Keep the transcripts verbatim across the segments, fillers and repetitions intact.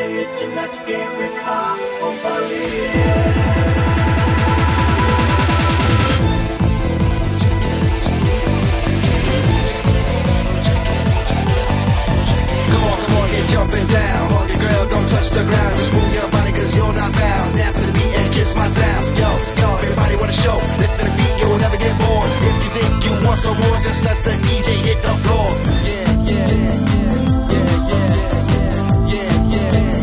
ਵਿੱਚ ਨੱਚ ਕੇ ਵਿਖਾ ਉਹ ਬਾਲੀਏ jumping down, hold your girl, don't touch the ground. Just move your body cause you're not bound. Dance to the beat and kiss my sound. Yo, yo, everybody wanna show. Listen to the beat, you will never get bored. If you think you want some more, just let the D J hit the floor. Yeah, yeah, yeah, yeah, yeah, yeah, yeah, yeah.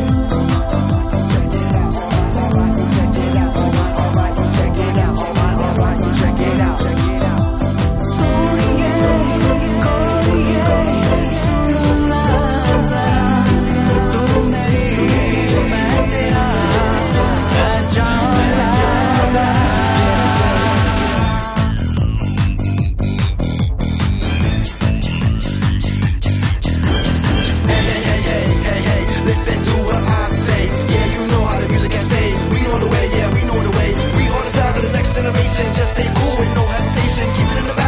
Check it out, alright, check it out, alright, alright, check it out, check it out. Sonia, Korea, listen to what I'm saying. Yeah, you know how the music can stay. We know the way, yeah, we know the way. We on the side of the next generation. Just stay cool with no hesitation. Keep it in the back.